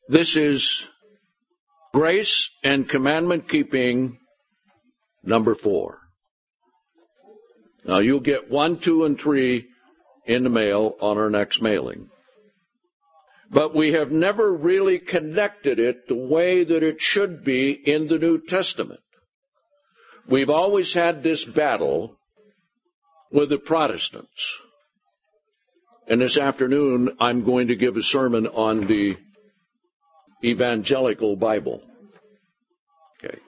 This is Grace and Commandment Keeping number 4. Now, you'll get 1, 2, and 3 in the mail on our next mailing. But we have never really connected it the way that it should be in the New Testament. We've always had this battle with the Protestants. And this afternoon, I'm going to give a sermon on the Evangelical Bible. Okay.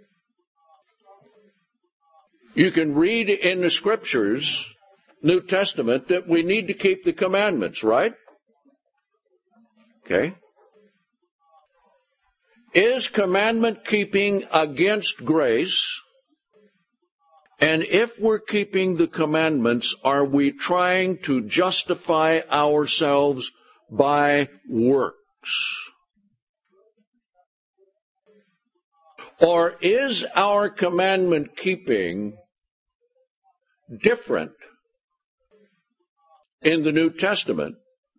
You can read in the Scriptures, New Testament, that we need to keep the commandments, right? Okay. Is commandment keeping against grace? And if we're keeping the commandments, are we trying to justify ourselves by works? Or is our commandment keeping different in the New Testament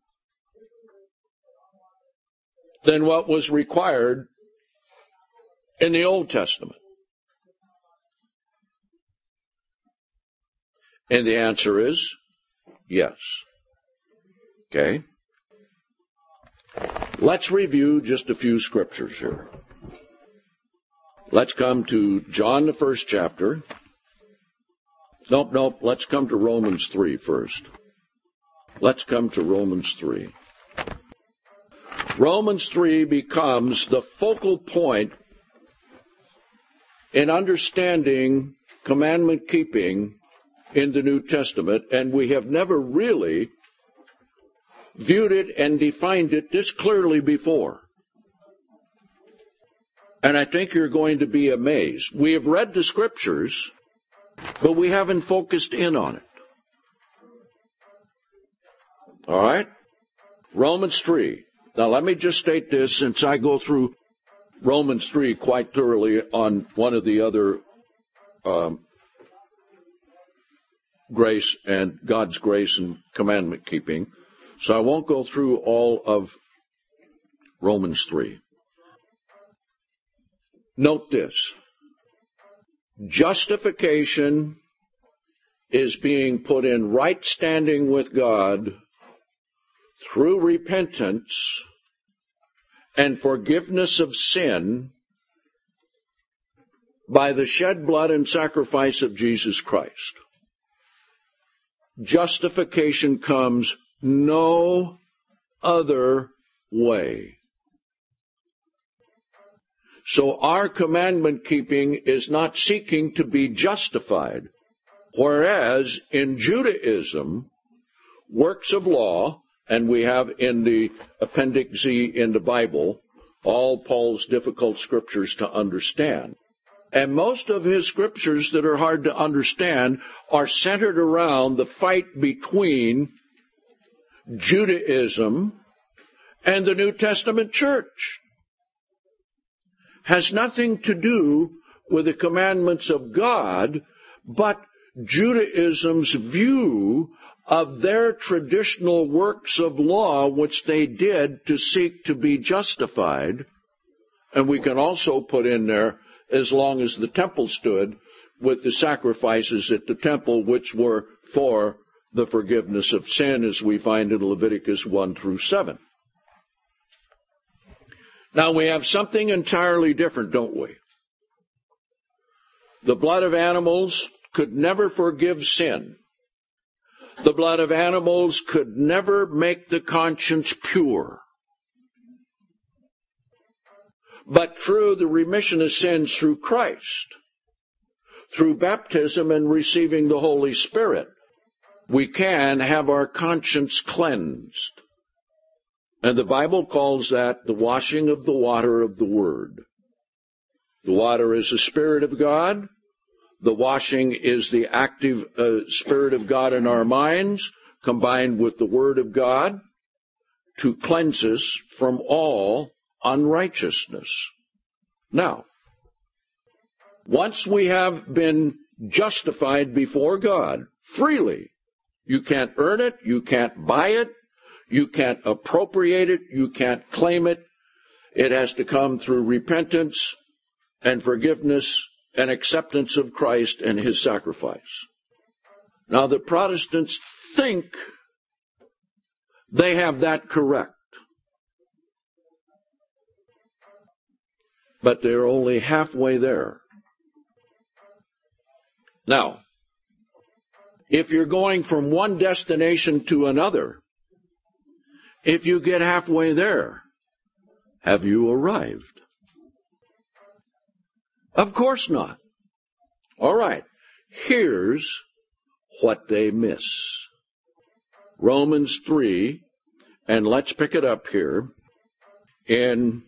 than what was required in the Old Testament? And the answer is yes. Okay? Let's review just a few scriptures here. Let's come to John, the 1st chapter. Nope. Let's come to Romans 3 first. Let's come to Romans 3. Romans 3 becomes the focal point in understanding commandment keeping in the New Testament, and we have never really viewed it and defined it this clearly before. And I think you're going to be amazed. We have read the Scriptures, but we haven't focused in on it. All right? Romans 3. Now, let me just state this, since I go through Romans 3 quite thoroughly on one of the other grace and God's grace and commandment keeping. So I won't go through all of Romans 3. Note this. Justification is being put in right standing with God through repentance and forgiveness of sin by the shed blood and sacrifice of Jesus Christ. Justification comes no other way. So our commandment keeping is not seeking to be justified, whereas in Judaism, works of law, and we have in the Appendix Z in the Bible all Paul's difficult scriptures to understand. And most of his scriptures that are hard to understand are centered around the fight between Judaism and the New Testament church. Has nothing to do with the commandments of God, but Judaism's view of their traditional works of law, which they did to seek to be justified. And we can also put in there, as long as the temple stood, with the sacrifices at the temple, which were for the forgiveness of sin, as we find in Leviticus 1 through 7. Now, we have something entirely different, don't we? The blood of animals could never forgive sin. The blood of animals could never make the conscience pure. But through the remission of sins through Christ, through baptism and receiving the Holy Spirit, we can have our conscience cleansed. And the Bible calls that the washing of the water of the Word. The water is the Spirit of God. The washing is the active Spirit of God in our minds, combined with the Word of God, to cleanse us from all unrighteousness. Now, once we have been justified before God freely, you can't earn it, you can't buy it, you can't appropriate it, you can't claim it. It has to come through repentance and forgiveness and acceptance of Christ and His sacrifice. Now, the Protestants think they have that correct, but they're only halfway there. Now, if you're going from one destination to another, if you get halfway there, have you arrived? Of course not. All right, here's what they miss. Romans 3, and let's pick it up here in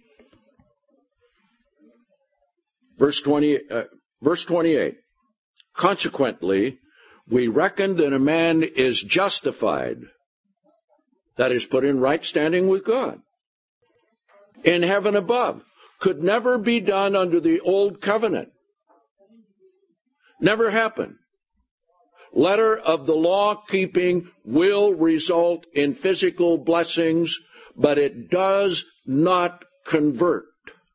verse 28. Consequently, we reckon that a man is justified, that is, put in right standing with God, in heaven above. Could never be done under the old covenant. Never happened. Letter of the law keeping will result in physical blessings, but it does not convert.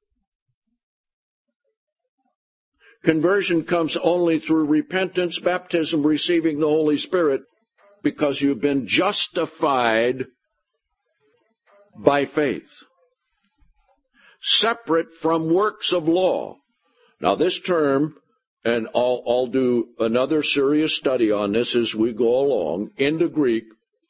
Conversion comes only through repentance, baptism, receiving the Holy Spirit, because you've been justified by faith, separate from works of law. Now this term, and I'll do another serious study on this as we go along, in the Greek,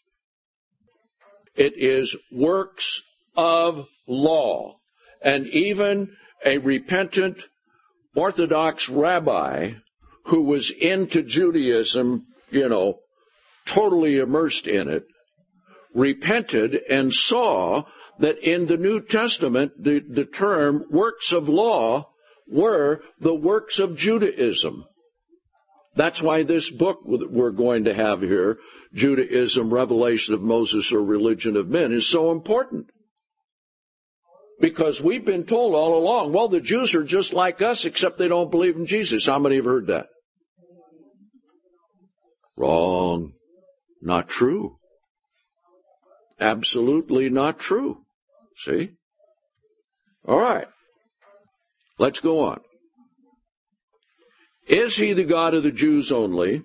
it is works of law. And even a repentant Orthodox rabbi who was into Judaism, totally immersed in it, repented and saw that in the New Testament, the term works of law were the works of Judaism. That's why this book we're going to have here, Judaism, Revelation of Moses, or Religion of Men, is so important. Because we've been told all along, well, the Jews are just like us, except they don't believe in Jesus. How many have heard that? Wrong. Not true. Absolutely not true. See? All right. Let's go on. Is He the God of the Jews only?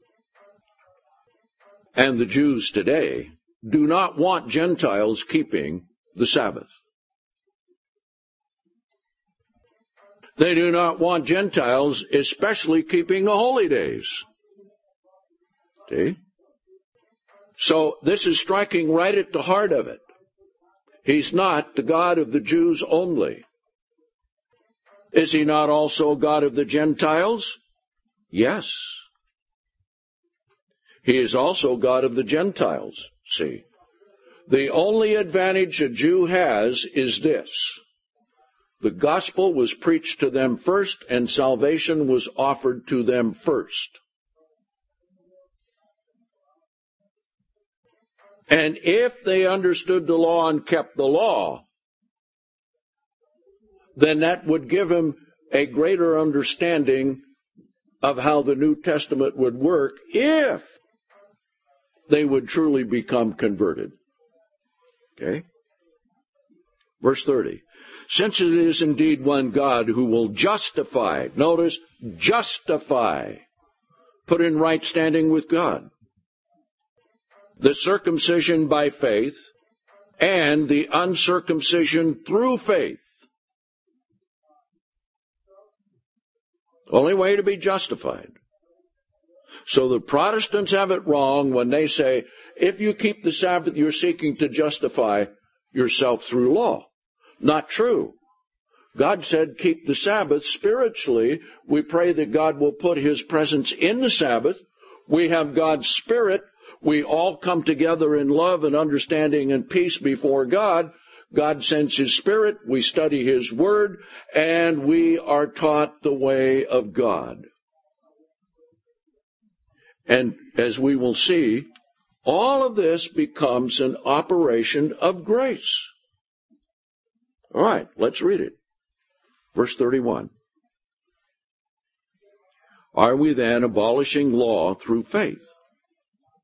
And the Jews today do not want Gentiles keeping the Sabbath. They do not want Gentiles especially keeping the holy days. See? So this is striking right at the heart of it. He's not the God of the Jews only. Is He not also God of the Gentiles? Yes. He is also God of the Gentiles, see. The only advantage a Jew has is this. The gospel was preached to them first, and salvation was offered to them first. And if they understood the law and kept the law, then that would give them a greater understanding of how the New Testament would work if they would truly become converted. Okay? Verse 30. Since it is indeed one God who will justify, notice, justify, put in right standing with God, the circumcision by faith and the uncircumcision through faith. Only way to be justified. So the Protestants have it wrong when they say, if you keep the Sabbath, you're seeking to justify yourself through law. Not true. God said, keep the Sabbath spiritually. We pray that God will put His presence in the Sabbath. We have God's Spirit. We all come together in love and understanding and peace before God. God sends His Spirit. We study His Word, and we are taught the way of God. And as we will see, all of this becomes an operation of grace. All right, let's read it. Verse 31. Are we then abolishing law through faith?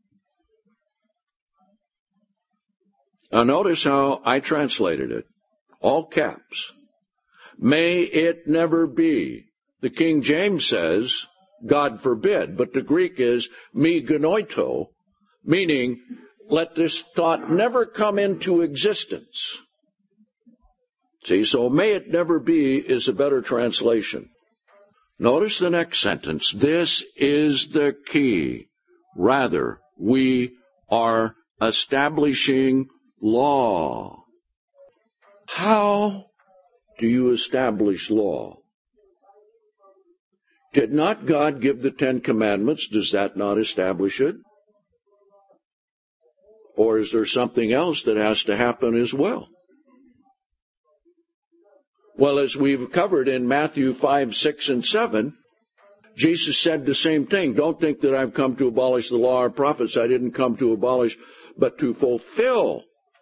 Now notice how I translated it. all caps. May it never be. The King James says, God forbid, but the Greek is me genoito, meaning let this thought never come into existence. See, so may it never be is a better translation. Notice the next sentence. This is the key. Rather, we are establishing law. How do you establish law? Did not God give the Ten Commandments? Does that not establish it? Or is there something else that has to happen as well? Well, as we've covered in Matthew 5, 6, and 7, Jesus said the same thing. Don't think that I've come to abolish the law or prophets. I didn't come to abolish, but to fulfill.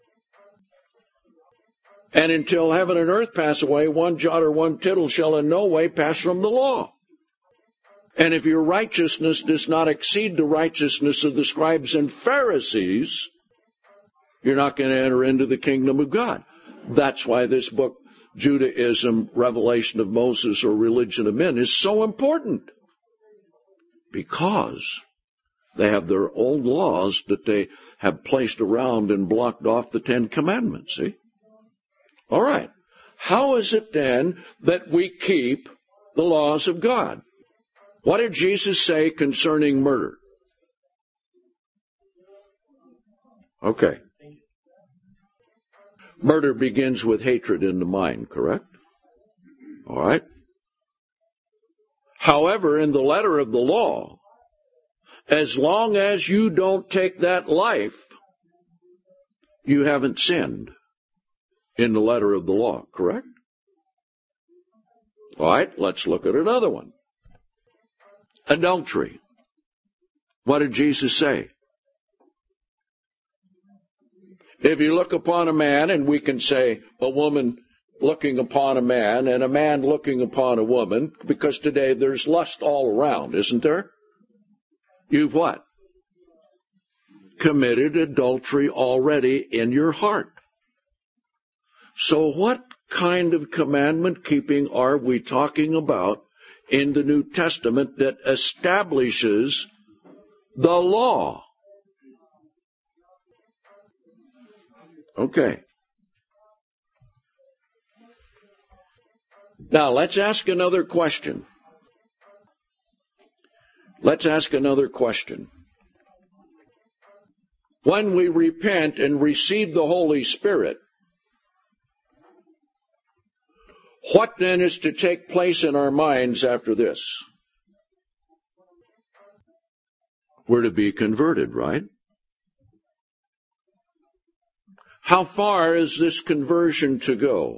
And until heaven and earth pass away, one jot or one tittle shall in no way pass from the law. And if your righteousness does not exceed the righteousness of the scribes and Pharisees, you're not going to enter into the kingdom of God. That's why this book, Judaism, Revelation of Moses, or Religion of Men, is so important. Because they have their own laws that they have placed around and blocked off the Ten Commandments, see? All right. How is it then that we keep the laws of God? What did Jesus say concerning murder? Okay. Murder begins with hatred in the mind, correct? All right. However, in the letter of the law, as long as you don't take that life, you haven't sinned in the letter of the law, correct? All right, let's look at another one. Adultery. What did Jesus say? If you look upon a man, and we can say a woman looking upon a man and a man looking upon a woman, because today there's lust all around, isn't there? You've what? Committed adultery already in your heart. So what kind of commandment keeping are we talking about in the New Testament that establishes the law? Okay. Now, let's ask another question. Let's ask another question. When we repent and receive the Holy Spirit, what then is to take place in our minds after this? We're to be converted, right? How far is this conversion to go?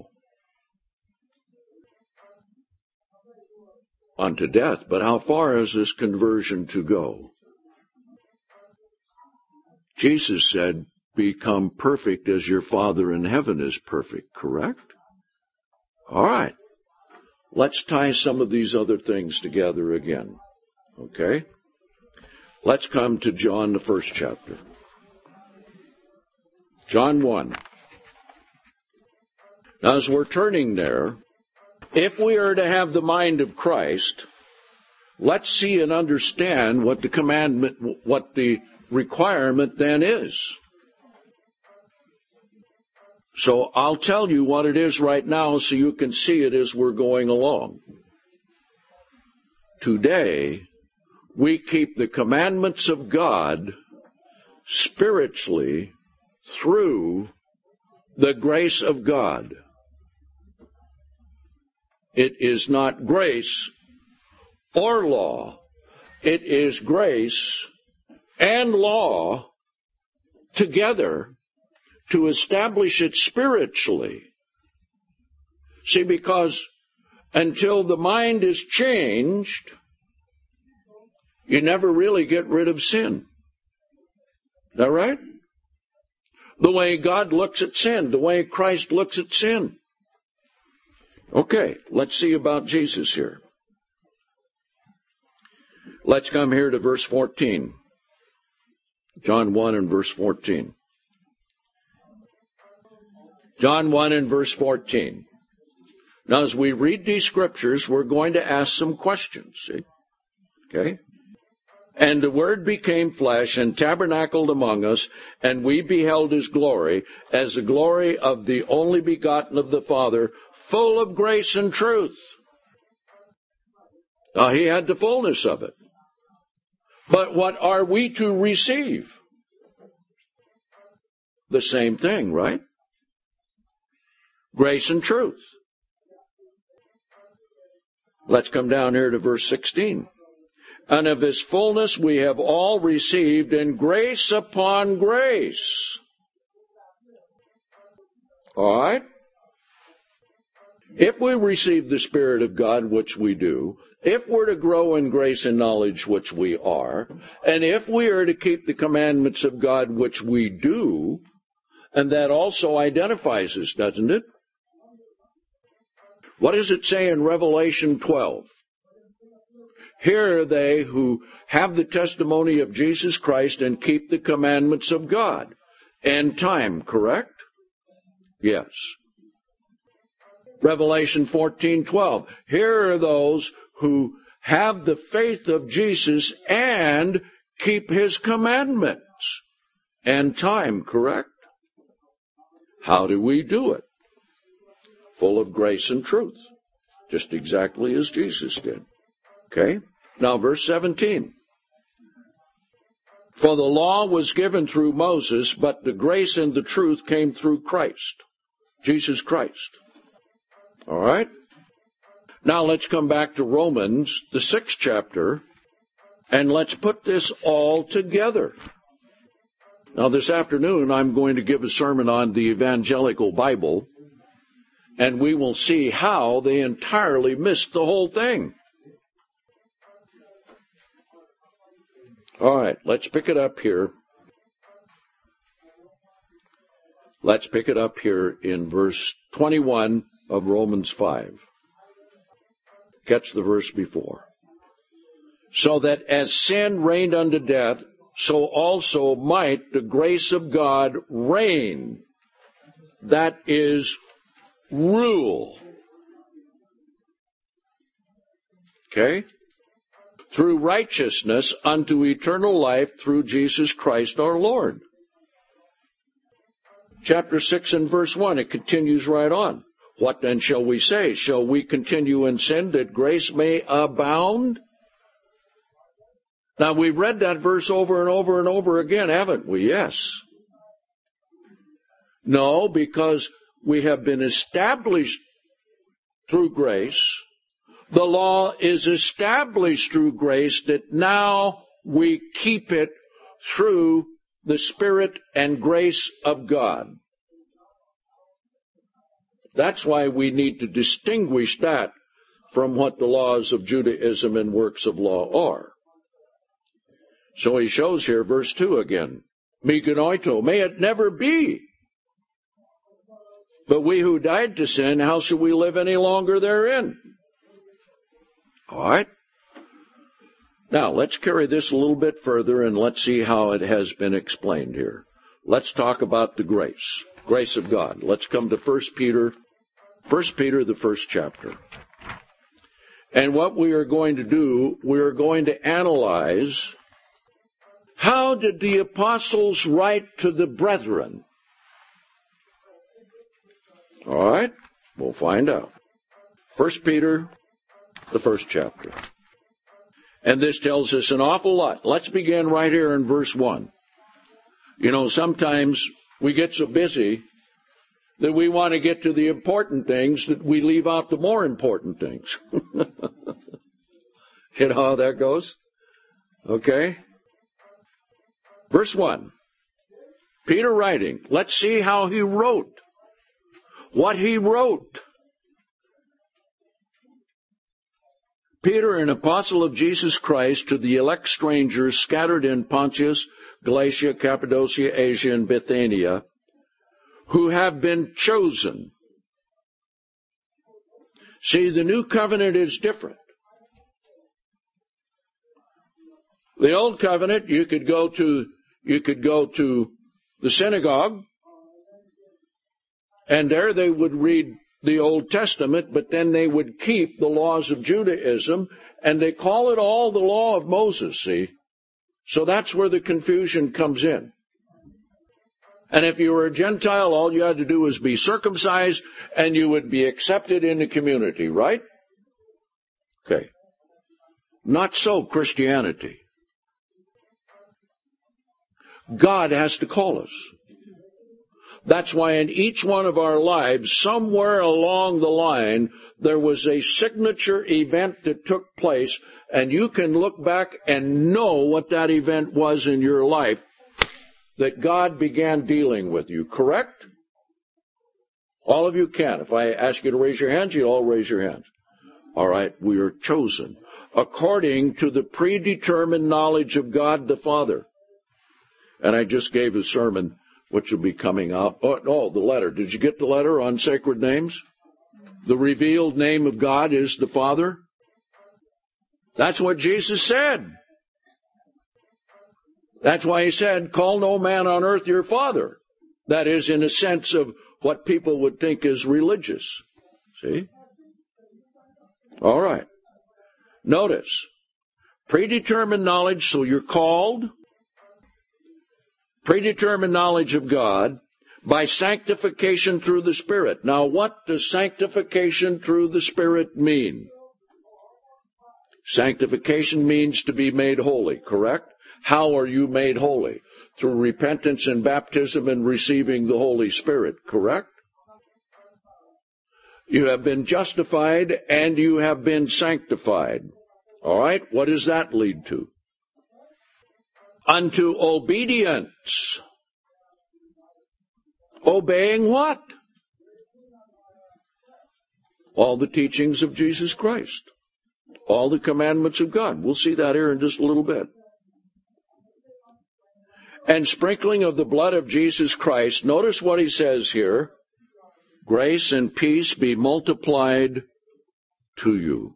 Unto death. But how far is this conversion to go? Jesus said, become perfect as your Father in heaven is perfect, correct? All right. Let's tie some of these other things together again. Okay? Let's come to John, the first chapter. John 1. Now, as we're turning there, if we are to have the mind of Christ, let's see and understand what the commandment, what the requirement then is. So I'll tell you what it is right now so you can see it as we're going along. Today, we keep the commandments of God spiritually through the grace of God. It is not grace or law. It is grace and law together to establish it spiritually. See, because until the mind is changed, you never really get rid of sin. Is that right? The way God looks at sin, the way Christ looks at sin. Okay, let's see about Jesus here. Let's come here to verse 14. John 1 and verse 14. John 1 and verse 14. Now, as we read these scriptures, we're going to ask some questions, see? Okay? And the Word became flesh and tabernacled among us, and we beheld His glory, as the glory of the only begotten of the Father, full of grace and truth. Now, He had the fullness of it. But what are we to receive? The same thing, right? Grace and truth. Let's come down here to verse 16. And of His fullness we have all received, in grace upon grace. All right? If we receive the Spirit of God, which we do, if we're to grow in grace and knowledge, which we are, and if we are to keep the commandments of God, which we do, and that also identifies us, doesn't it? What does it say in Revelation 12? Here are they who have the testimony of Jesus Christ and keep the commandments of God. End time, correct? Yes. Revelation 14:12. Here are those who have the faith of Jesus and keep His commandments. End time, correct? How do we do it? Full of grace and truth. Just exactly as Jesus did. Okay? Now, verse 17. For the law was given through Moses, but the grace and the truth came through Christ. Jesus Christ. All right? Now, let's come back to Romans, the 6th chapter, and let's put this all together. Now, this afternoon, I'm going to give a sermon on the Evangelical Bible, and we will see how they entirely missed the whole thing. All right, let's pick it up here. Let's pick it up here in verse 21 of Romans 5. Catch the verse before. So that as sin reigned unto death, so also might the grace of God reign. That is, rule. Okay? Through righteousness unto eternal life through Jesus Christ our Lord. Chapter 6 and verse 1, it continues right on. What then shall we say? Shall we continue in sin that grace may abound? Now, we've read that verse over and over and over again, haven't we? Yes. No, because we have been established through grace. The law is established through grace, that now we keep it through the Spirit and grace of God. That's why we need to distinguish that from what the laws of Judaism and works of law are. So he shows here, verse 2 again. Me genoito, may it never be. But we who died to sin, how shall we live any longer therein? All right? Now, let's carry this a little bit further and let's see how it has been explained here. Let's talk about the grace of God. Let's come to 1 Peter, the 1st chapter. And what we are going to do, we are going to analyze, how did the apostles write to the brethren? All right? We'll find out. 1 Peter, the 1st chapter. And this tells us an awful lot. Let's begin right here in verse 1. You know, sometimes we get so busy that we want to get to the important things that we leave out the more important things. You know how that goes? Okay? Verse 1. Peter writing. Let's see how he wrote. What he wrote. Peter, an apostle of Jesus Christ, to the elect strangers scattered in Pontus, Galatia, Cappadocia, Asia, and Bithynia, who have been chosen. See, the new covenant is different. The old covenant, you could go to the synagogue And there they would read the Old Testament, but then they would keep the laws of Judaism, and they call it all the law of Moses, see? So that's where the confusion comes in. And if you were a Gentile, all you had to do was be circumcised, and you would be accepted in the community, right? Okay. Not so Christianity. God has to call us. That's why in each one of our lives, somewhere along the line, there was a signature event that took place, and you can look back and know what that event was in your life, that God began dealing with you, correct? All of you can. If I ask you to raise your hands, you'll all raise your hands. All right, we are chosen according to the predetermined knowledge of God the Father. And I just gave a sermon which will be coming out. Oh, no, the letter. Did you get the letter on sacred names? The revealed name of God is the Father. That's what Jesus said. That's why he said, call no man on earth your father. That is, in a sense of what people would think is religious. See? All right. Notice, predetermined knowledge, so you're called. Predetermined knowledge of God by sanctification through the Spirit. Now, what does sanctification through the Spirit mean? Sanctification means to be made holy, correct? How are you made holy? Through repentance and baptism and receiving the Holy Spirit, correct? You have been justified and you have been sanctified. All right, what does that lead to? Unto obedience. Obeying what? All the teachings of Jesus Christ. All the commandments of God. We'll see that here in just a little bit. And sprinkling of the blood of Jesus Christ. Notice what he says here. Grace and peace be multiplied to you.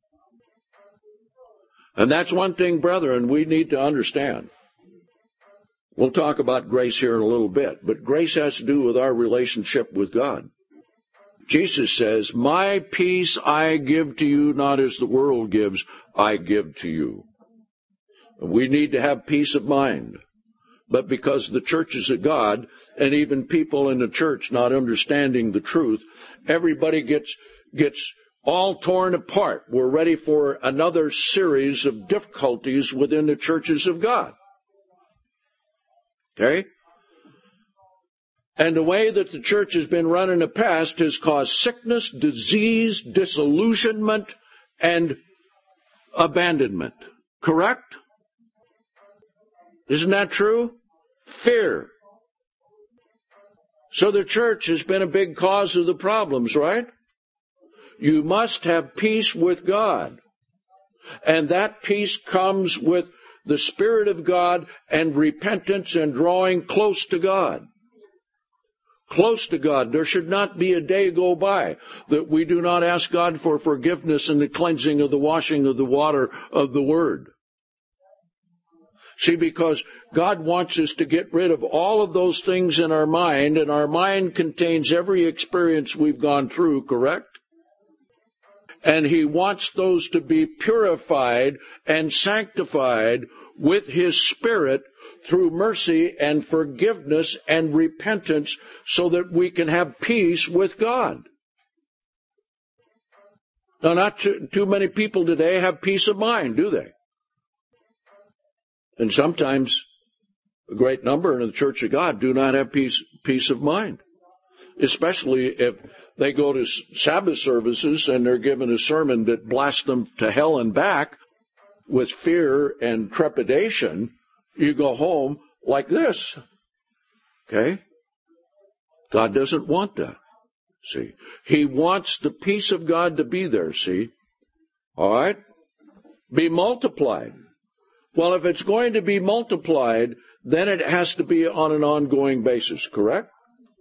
And that's one thing, brethren, we need to understand. We'll talk about grace here in a little bit, but grace has to do with our relationship with God. Jesus says, my peace I give to you, not as the world gives, I give to you. We need to have peace of mind. But because the churches of God, and even people in the church not understanding the truth, everybody gets all torn apart. We're ready for another series of difficulties within the churches of God. Okay? And the way that the church has been run in the past has caused sickness, disease, disillusionment, and abandonment. Correct? Isn't that true? Fear. So the church has been a big cause of the problems, right? You must have peace with God. And that peace comes with the Spirit of God and repentance and drawing close to God. Close to God. There should not be a day go by that we do not ask God for forgiveness and the cleansing of the washing of the water of the Word. See, because God wants us to get rid of all of those things in our mind, and our mind contains every experience we've gone through, correct? And He wants those to be purified and sanctified with His Spirit through mercy and forgiveness and repentance so that we can have peace with God. Now, not too many people today have peace of mind, do they? And sometimes a great number in the Church of God do not have peace of mind, especially if they go to Sabbath services and they're given a sermon that blasts them to hell and back with fear and trepidation. You go home like this. Okay? God doesn't want that. See? He wants the peace of God to be there, see? All right? Be multiplied. Well, if it's going to be multiplied, then it has to be on an ongoing basis, correct?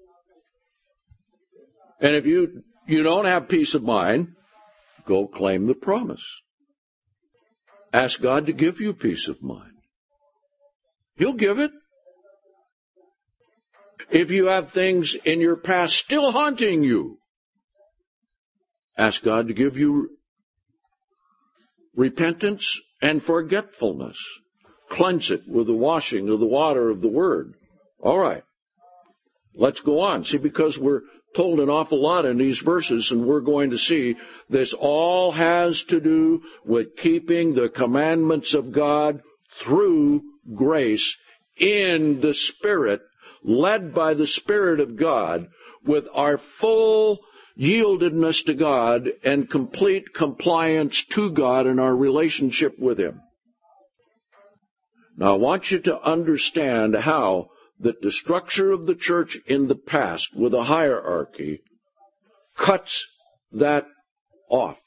And if you don't have peace of mind, go claim the promise. Ask God to give you peace of mind. He'll give it. If you have things in your past still haunting you, ask God to give you repentance and forgetfulness. Cleanse it with the washing of the water of the Word. All right. Let's go on. See, because we're told an awful lot in these verses, and we're going to see this all has to do with keeping the commandments of God through grace in the Spirit, led by the Spirit of God, with our full yieldedness to God and complete compliance to God in our relationship with Him. Now, I want you to understand how that the structure of the church in the past with a hierarchy cuts that off.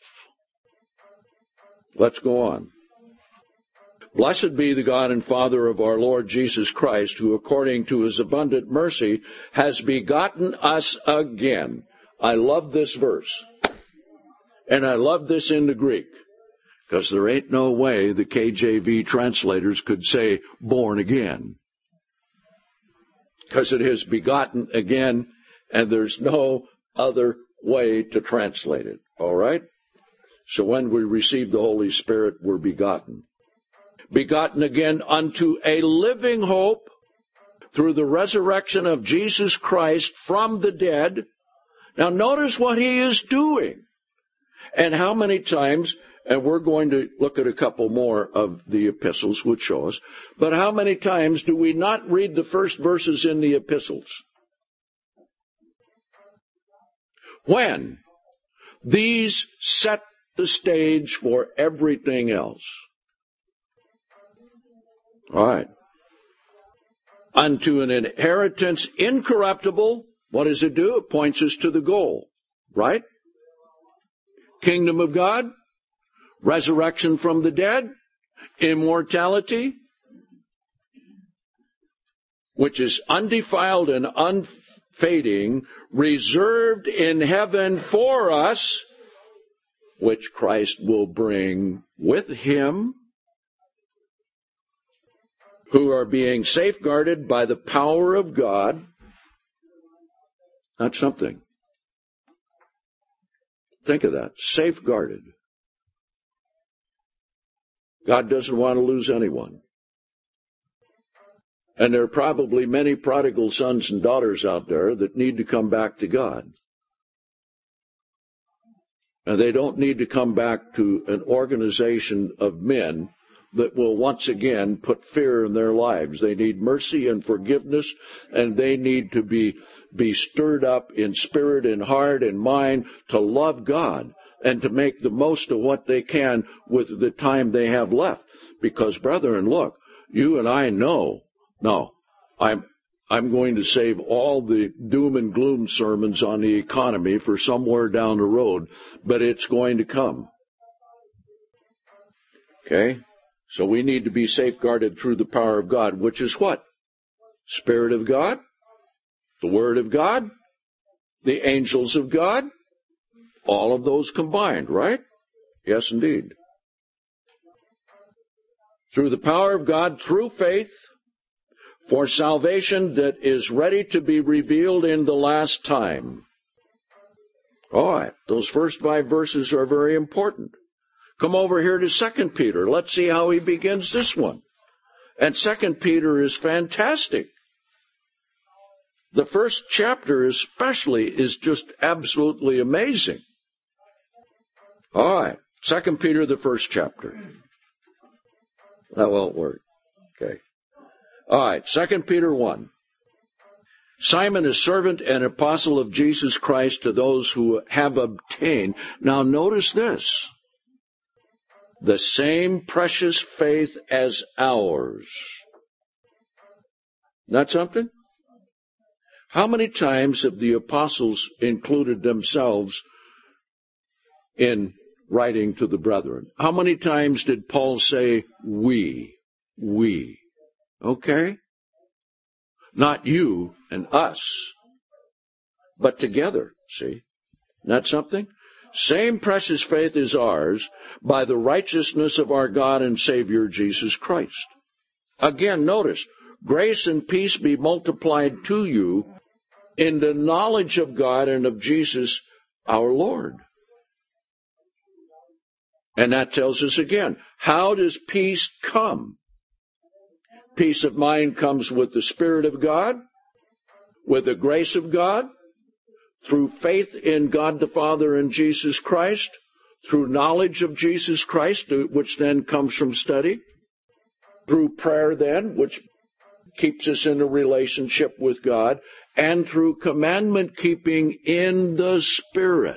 Let's go on. Blessed be the God and Father of our Lord Jesus Christ, who according to His abundant mercy has begotten us again. I love this verse. And I love this in the Greek. Because there ain't no way the KJV translators could say born again. Because it is begotten again, and there's no other way to translate it. All right? So when we receive the Holy Spirit, we're begotten. Begotten again unto a living hope through the resurrection of Jesus Christ from the dead. Now notice what He is doing. And how many times, and we're going to look at a couple more of the epistles which show us, but how many times do we not read the first verses in the epistles? When these set the stage for everything else. All right. Unto an inheritance incorruptible, what does it do? It points us to the goal, right? Kingdom of God, resurrection from the dead, immortality, which is undefiled and unfading, reserved in heaven for us, which Christ will bring with Him, who are being safeguarded by the power of God. That's something. Think of that. Safeguarded. God doesn't want to lose anyone. And there are probably many prodigal sons and daughters out there that need to come back to God. And they don't need to come back to an organization of men that will once again put fear in their lives. They need mercy and forgiveness, and they need to be stirred up in spirit and heart and mind to love God and to make the most of what they can with the time they have left. Because, brethren, look, you and I know, no, I'm going to save all the doom and gloom sermons on the economy for somewhere down the road, but it's going to come. Okay? So we need to be safeguarded through the power of God, which is what? Spirit of God, the Word of God, the angels of God, all of those combined, right? Yes, indeed. Through the power of God, through faith, for salvation that is ready to be revealed in the last time. All right, those first 5 verses are very important. Come over here to 2 Peter. Let's see how he begins this one. And 2 Peter is fantastic. The first chapter especially is just absolutely amazing. All right, 2 Peter, the first chapter. That won't work. Okay. All right, 2 Peter 1. Simon, a servant and apostle of Jesus Christ, to those who have obtained. Now notice this. The same precious faith as ours. Not something? How many times have the apostles included themselves in writing to the brethren? How many times did Paul say, we? Okay? Not you and us, but together, see? Not something? Same precious faith is ours by the righteousness of our God and Savior Jesus Christ. Again, notice, Grace and peace be multiplied to you in the knowledge of God and of Jesus our Lord. And that tells us again, how does peace come? Peace of mind comes with the Spirit of God, with the grace of God, through faith in God the Father and Jesus Christ, through knowledge of Jesus Christ, which then comes from study, through prayer then, which keeps us in a relationship with God, and through commandment keeping in the Spirit.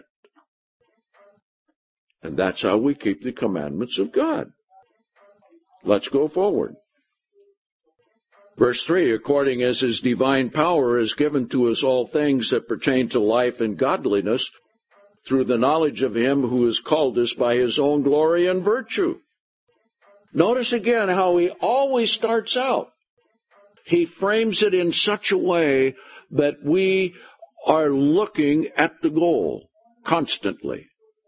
And that's how we keep the commandments of God. Let's go forward. Verse 3, according as His divine power is given to us all things that pertain to life and godliness, through the knowledge of Him who has called us by His own glory and virtue. Notice again how he always starts out. He frames it in such a way that we are looking at the goal constantly.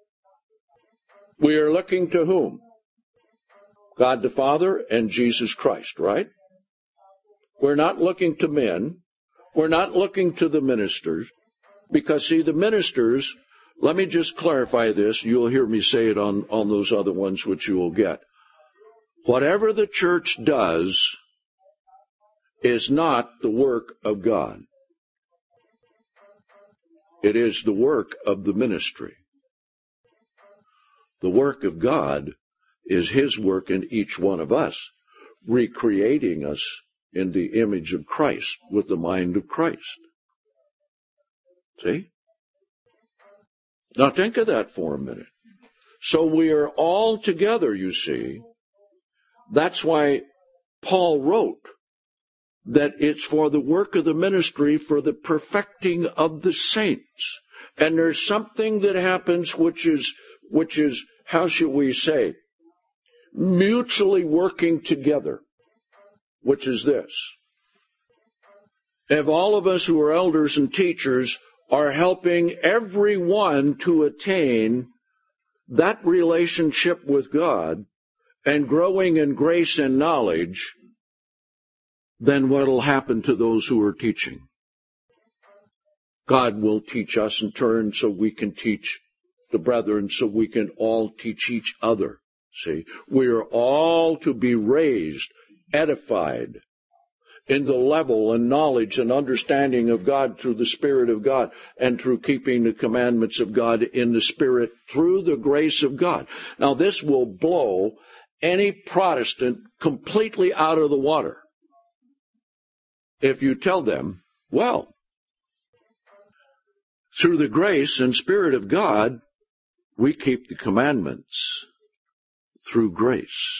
We are looking to whom? God the Father and Jesus Christ, right? We're not looking to men. We're not looking to the ministers. Because, see, the ministers, let me just clarify this. You'll hear me say it on those other ones which you will get. Whatever the church does is not the work of God. It is the work of the ministry. The work of God is His work in each one of us, recreating us in the image of Christ with the mind of Christ. See? Now think of that for a minute. So we are all together, you see. That's why Paul wrote that it's for the work of the ministry, for the perfecting of the saints. And there's something that happens which is, how should we say, mutually working together, which is this. If all of us who are elders and teachers are helping everyone to attain that relationship with God and growing in grace and knowledge, then what will happen to those who are teaching? God will teach us in turn so we can teach the brethren, so we can all teach each other. See, we are all to be raised, edified in the level and knowledge and understanding of God through the Spirit of God and through keeping the commandments of God in the Spirit through the grace of God. Now, this will blow any Protestant completely out of the water if you tell them, well, through the grace and Spirit of God, we keep the commandments through grace.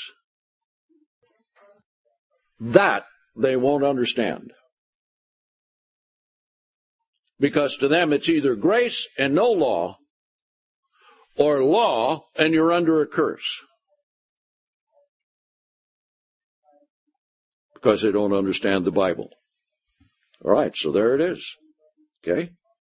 That they won't understand. Because to them it's either grace and no law, or law and you're under a curse. Because they don't understand the Bible. All right, so there it is. Okay?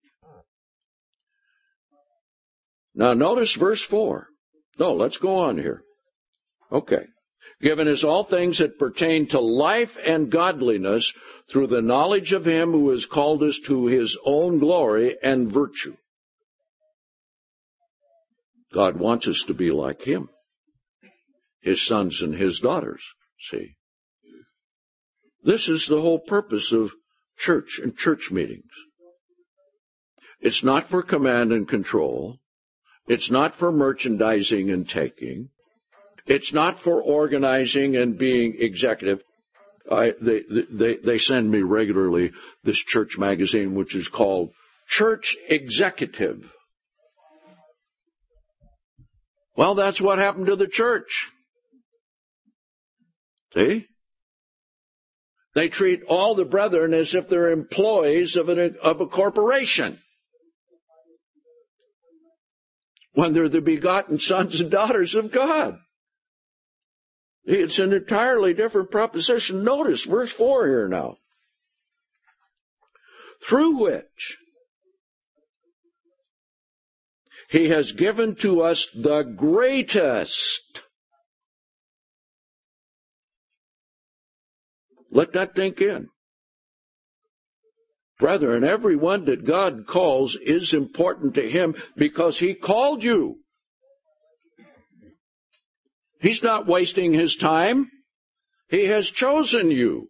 Now notice verse 4. No, let's go on here. Okay. Given us all things that pertain to life and godliness through the knowledge of Him who has called us to His own glory and virtue. God wants us to be like Him, His sons and His daughters, see. This is the whole purpose of church and church meetings. It's not for command and control. It's not for merchandising and taking. It's not for organizing and being executive. They send me regularly this church magazine, which is called Church Executive. Well, that's what happened to the church. See? They treat all the brethren as if they're employees of a corporation, when they're the begotten sons and daughters of God. It's an entirely different proposition. Notice verse 4 here now. Through which He has given to us the greatest Let that think in. Brethren, everyone that God calls is important to Him because He called you. He's not wasting His time. He has chosen you.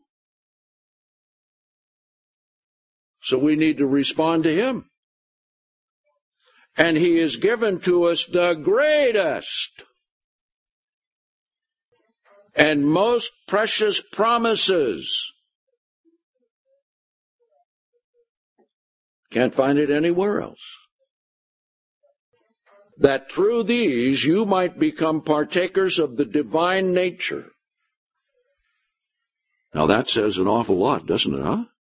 So we need to respond to Him. And He has given to us the greatest and most precious promises. Can't find it anywhere else. That through these you might become partakers of the divine nature. Now that says an awful lot, doesn't it, huh?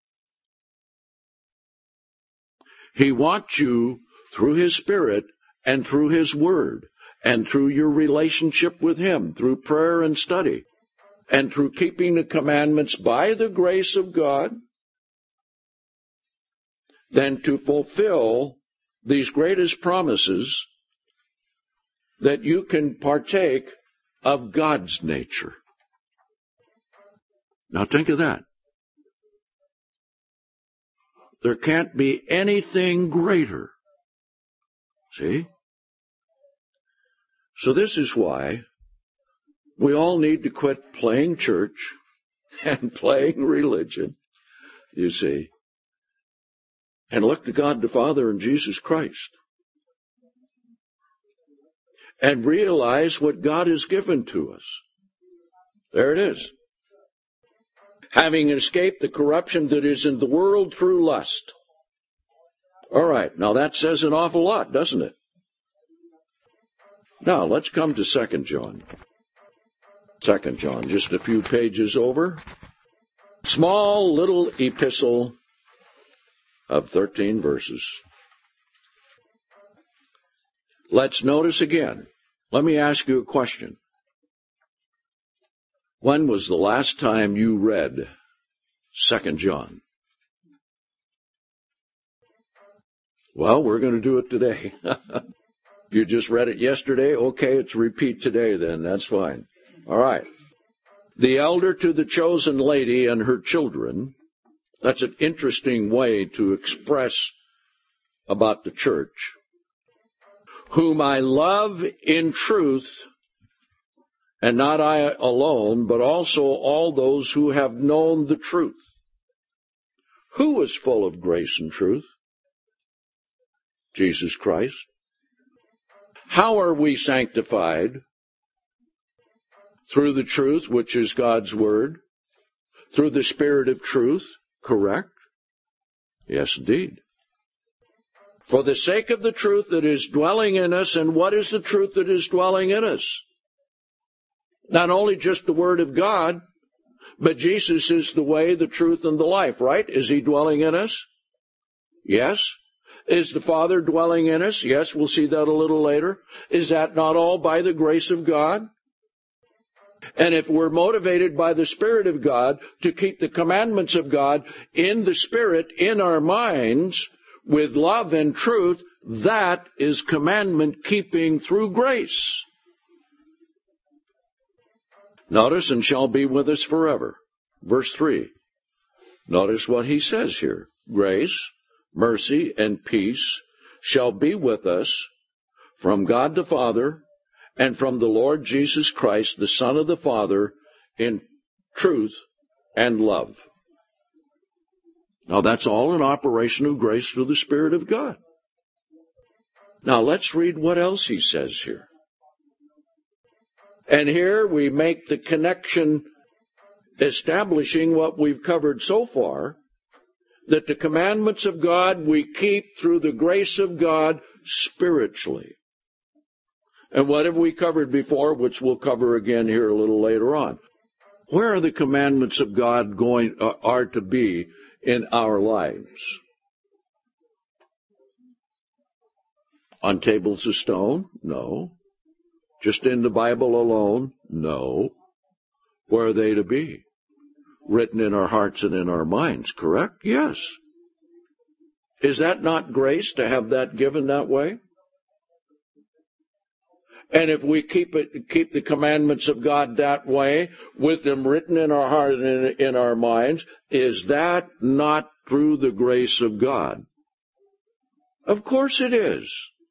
He wants you, through His Spirit and through His Word and through your relationship with Him, through prayer and study, and through keeping the commandments by the grace of God, then to fulfill these greatest promises that you can partake of God's nature. Now think of that. There can't be anything greater. See? So this is why we all need to quit playing church and playing religion, you see, and look to God the Father and Jesus Christ and realize what God has given to us. There it is. Having escaped the corruption that is in the world through lust. All right, now that says an awful lot, doesn't it? Now, let's come to 2 John. 2 John, just a few pages over. Small little epistle of 13 verses. Let's notice again. Let me ask you a question. When was the last time you read 2 John? Well, we're going to do it today. If you just read it yesterday, okay, it's repeat today then. That's fine. All right. The elder to the chosen lady and her children. That's an interesting way to express about the church. Whom I love in truth, and not I alone, but also all those who have known the truth. Who is full of grace and truth? Jesus Christ. How are we sanctified? Through the truth, which is God's Word. Through the Spirit of truth. Correct? Yes, indeed. For the sake of the truth that is dwelling in us, and what is the truth that is dwelling in us? Not only just the Word of God, but Jesus is the way, the truth, and the life, right? Is He dwelling in us? Yes. Is the Father dwelling in us? Yes, we'll see that a little later. Is that not all by the grace of God? And if we're motivated by the Spirit of God to keep the commandments of God in the Spirit, in our minds, with love and truth, that is commandment keeping through grace. Notice, and shall be with us forever. Verse 3. Notice what he says here. Grace, mercy, and peace shall be with us from God the Father and from the Lord Jesus Christ, the Son of the Father, in truth and love. Now that's all an operation of grace through the Spirit of God. Now let's read what else he says here. And here we make the connection establishing what we've covered so far, that the commandments of God we keep through the grace of God spiritually. And what have we covered before, which we'll cover again here a little later on? Where are the commandments of God are to be in our lives? On tables of stone? No. Just in the Bible alone? No. Where are they to be? Written in our hearts and in our minds, correct? Yes. Is that not grace to have that given that way? And if we keep the commandments of God that way, with them written in our heart and in our minds, is that not through the grace of God? Of course it is.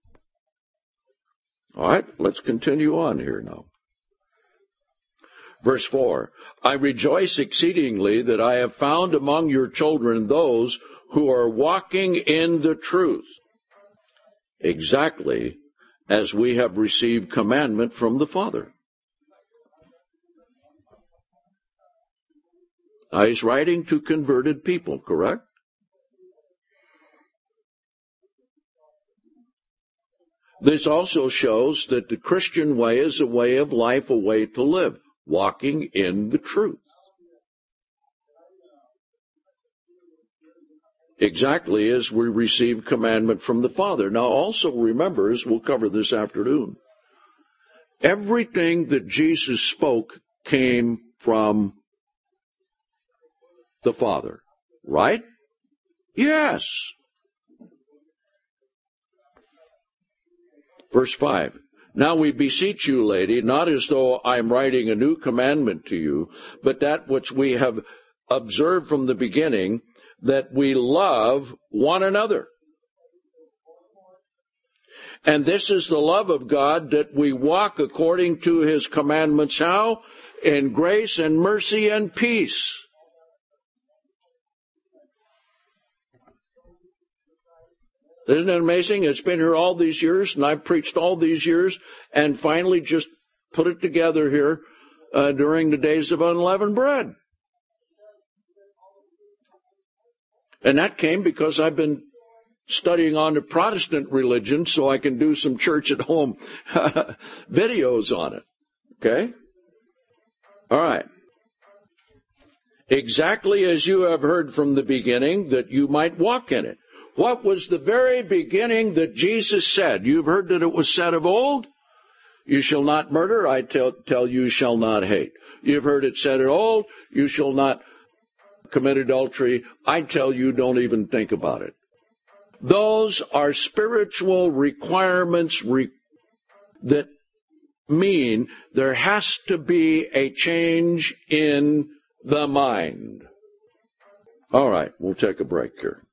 All right, let's continue on here now. Verse 4, I rejoice exceedingly that I have found among your children those who are walking in the truth, exactly as we have received commandment from the Father. Now, he's writing to converted people, correct? This also shows that the Christian way is a way of life, a way to live, walking in the truth. Exactly as we receive commandment from the Father. Now also remember, as we'll cover this afternoon, everything that Jesus spoke came from the Father, right? Yes. Verse 5, now we beseech you, lady, not as though I am writing a new commandment to you, but that which we have observed from the beginning, that we love one another. And this is the love of God, that we walk according to His commandments. How? In grace and mercy and peace. Isn't it amazing? It's been here all these years, and I've preached all these years, and finally just put it together here during the days of unleavened bread. And that came because I've been studying on the Protestant religion so I can do some church at home videos on it. Okay? All right. Exactly as you have heard from the beginning, that you might walk in it. What was the very beginning that Jesus said? You've heard that it was said of old, you shall not murder, I tell you shall not hate. You've heard it said of old, you shall not commit adultery, I tell you, don't even think about it. Those are spiritual requirements that mean there has to be a change in the mind. All right, we'll take a break here.